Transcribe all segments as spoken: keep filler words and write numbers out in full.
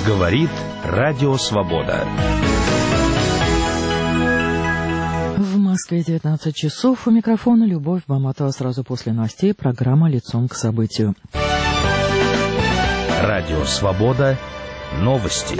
Говорит Радио Свобода. В Москве девятнадцать часов. У микрофона Любовь Баматова. Сразу после новостей программа «Лицом к событию». Радио Свобода. Новости.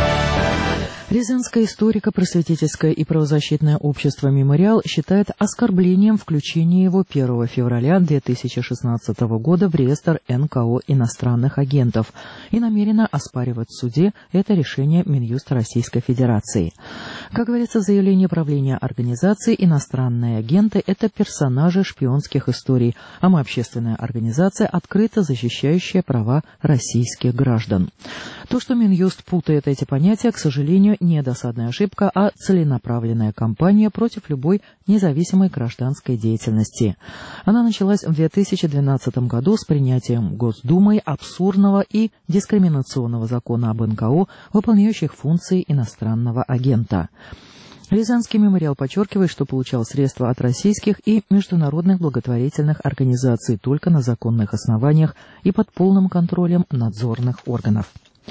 Рязанское историко-просветительское и правозащитное общество «Мемориал» считает оскорблением включение его первого февраля две тысячи шестнадцатого года в реестр эн ка о иностранных агентов и намерено оспаривать в суде это решение Минюста Российской Федерации. Как говорится в заявлении правления организации, иностранные агенты – это персонажи шпионских историй, а мы общественная организация, открыто защищающая права российских граждан. То, что Минюст путает эти понятия, к сожалению, не досадная ошибка, а целенаправленная кампания против любой независимой гражданской деятельности. Она началась в две тысячи двенадцатом году с принятием Госдумой абсурдного и дискриминационного закона об эн ка о, выполняющих функции иностранного агента. Рязанский мемориал подчеркивает, что получал средства от российских и международных благотворительных организаций только на законных основаниях и под полным контролем надзорных органов.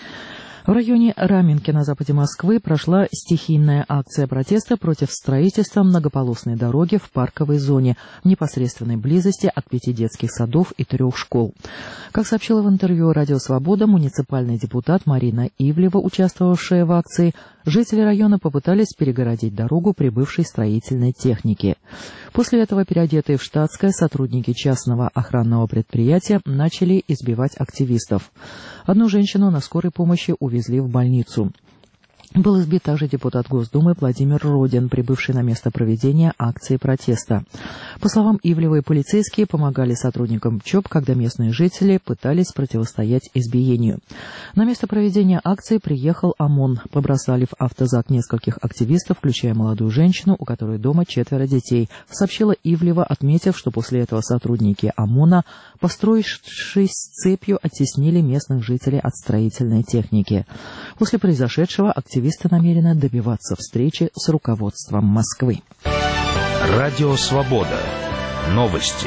В районе Раменки на западе Москвы прошла стихийная акция протеста против строительства многополосной дороги в парковой зоне в непосредственной близости от пяти детских садов и трех школ. Как сообщила в интервью «Радио Свобода» муниципальный депутат Марина Ивлева, участвовавшая в акции, жители района попытались перегородить дорогу прибывшей строительной техники. После этого, переодетые в штатское, сотрудники частного охранного предприятия начали избивать активистов. Одну женщину на скорой помощи увезли в больницу. Был избит также депутат Госдумы Владимир Родин, прибывший на место проведения акции протеста. По словам Ивлевой, полицейские помогали сотрудникам ЧОП, когда местные жители пытались противостоять избиению. На место проведения акции приехал ОМОН. Побросали в автозак нескольких активистов, включая молодую женщину, у которой дома четверо детей, сообщила Ивлева, отметив, что после этого сотрудники ОМОНа, построившись цепью, оттеснили местных жителей от строительной техники. После произошедшего активисты Активисты намерены добиваться встречи с руководством Москвы. Радио Свобода. Новости.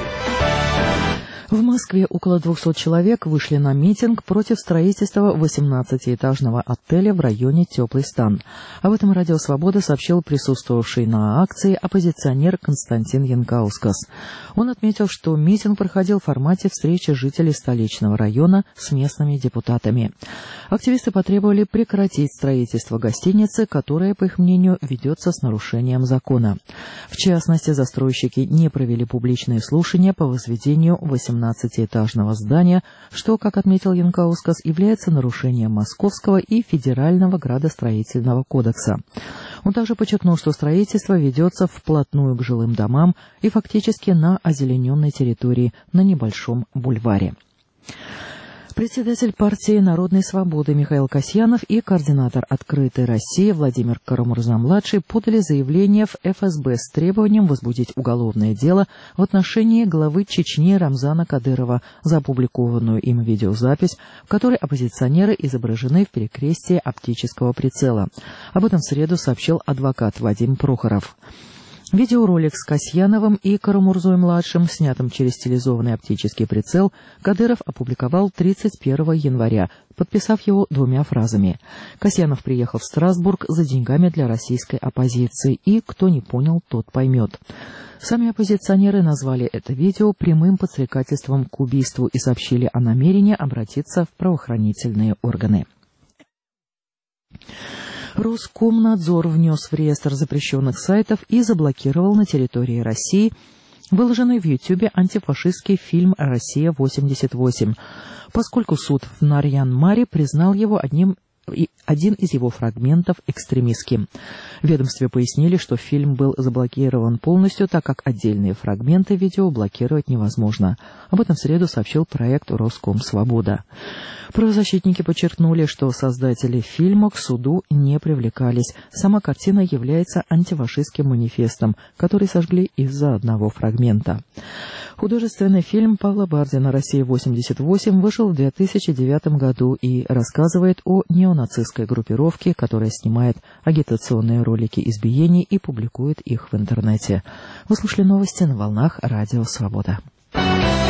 В Москве около двухсот человек вышли на митинг против строительства восемнадцатиэтажного отеля в районе Теплый Стан. Об этом Радио Свобода сообщил присутствовавший на акции оппозиционер Константин Янкаускас. Он отметил, что митинг проходил в формате встречи жителей столичного района с местными депутатами. Активисты потребовали прекратить строительство гостиницы, которая, по их мнению, ведется с нарушением закона. В частности, застройщики не провели публичные слушания по возведению восемнадцатиэтажного здания, что, как отметил Янкаускас, является нарушением Московского и Федерального градостроительного кодекса. Он также подчеркнул, что строительство ведется вплотную к жилым домам и фактически на озелененной территории на небольшом бульваре. Председатель партии «Народной свободы» Михаил Касьянов и координатор «Открытой России» Владимир Карамурза-младший подали заявление в эф эс бэ с требованием возбудить уголовное дело в отношении главы Чечни Рамзана Кадырова за опубликованную им видеозапись, в которой оппозиционеры изображены в перекрестии оптического прицела. Об этом в среду сообщил адвокат Вадим Прохоров. Видеоролик с Касьяновым и Карамурзой-младшим, снятым через стилизованный оптический прицел, Кадыров опубликовал тридцать первого января, подписав его двумя фразами. Касьянов приехал в Страсбург за деньгами для российской оппозиции, и кто не понял, тот поймет. Сами оппозиционеры назвали это видео прямым подстрекательством к убийству и сообщили о намерении обратиться в правоохранительные органы. Роскомнадзор внес в реестр запрещенных сайтов и заблокировал на территории России выложенный в Ютьюбе антифашистский фильм «Россия-восемьдесят восемь», поскольку суд в Нарьян-Маре признал его одним один из его фрагментов экстремистским. В ведомстве пояснили, что фильм был заблокирован полностью, так как отдельные фрагменты видео блокировать невозможно. Об этом в среду сообщил проект «Роскомсвобода». Правозащитники подчеркнули, что создатели фильма к суду не привлекались. Сама картина является антифашистским манифестом, который сожгли из-за одного фрагмента. Художественный фильм Павла Бардина «Россия-восемьдесят восемь» вышел в две тысячи девятом году и рассказывает о неонацистской группировке, которая снимает агитационные ролики избиений и публикует их в интернете. Вы слушали новости на волнах Радио Свобода.